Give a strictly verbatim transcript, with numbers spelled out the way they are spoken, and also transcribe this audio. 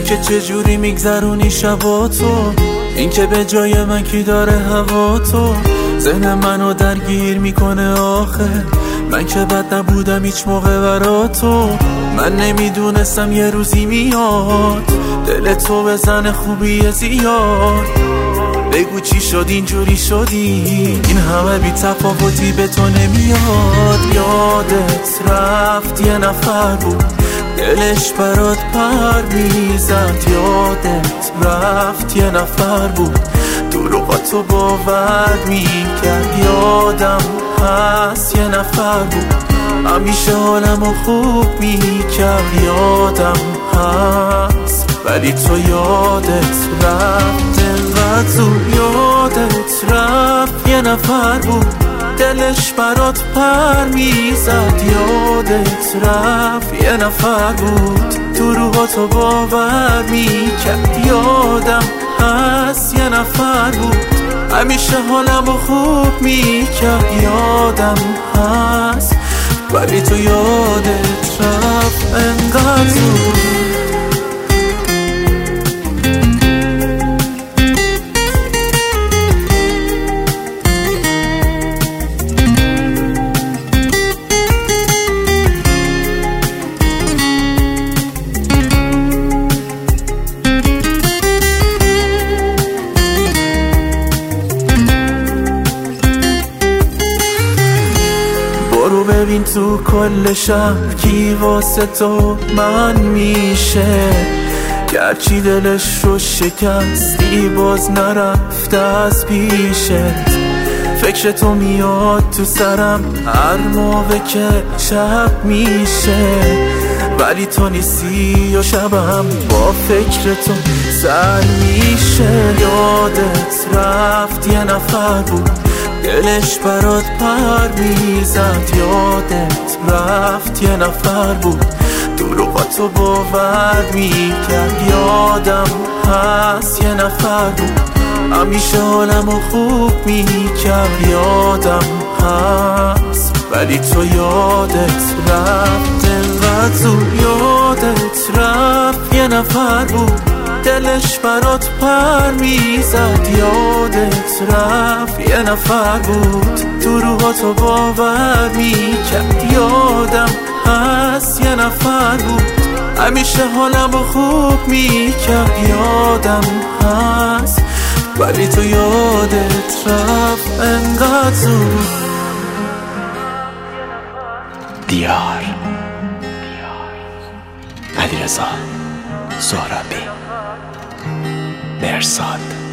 که چجوری میگذرونی شبا تو، این که به جای من کی داره هوا تو. ذهن منو درگیر میکنه آخه، من که بد نبودم هیچ موقع برا تو. من نمیدونستم یه روزی میاد دل تو بزنه خوبی زیاد. بگو چی شد اینجوری شدی، این همه بی تفاوتی به تو نمیاد. یادت رفت یه نفر بود دلش برات پر میزد. یادت رفت یه نفر بود دروغاتو باور میکرد. یادم هست یه نفر بود همیشه حالمو خوب میکرد. یادم هست ولی تو یادت رفت انقدر زود. یادت رفت یه نفر بود دلش برات پر میزد. یادت رفت یه نفر بود دروغاتو باور میکرد. یادم هست یه نفر بود همیشه حالمو خوب میکرد. یادم هست ولی تو یادت رفت انقدر زود. برو ببین تو کل شهر کی واسه تو من میشه. گرچی دلش رو شکستی باز نرفته از پیشت. فکر تو میاد تو سرم هر موقع که شب میشه. ولی تو نیستی و شبم با فکر تو سر میشه. یادت رفت یه نفر بود دلش برات پر میزد. یادت رفت یه نفر بود دروغاتو باور میکرد. یادم هست یه نفر بود همیشه حالمو خوب میکرد. یادم هست ولی تو یادت رفت انقدر زود. یادت رفت یه نفر بود دلش برات پر میزد. یادت رفت یه نفر بود دروغاتو باور میکرد. یادم هست یه نفر بود همیشه حالمو خوب میکرد. یادم هست ولی تو یادت رفت انقدر زود. دیار علیرضا سهرابی مرصاد.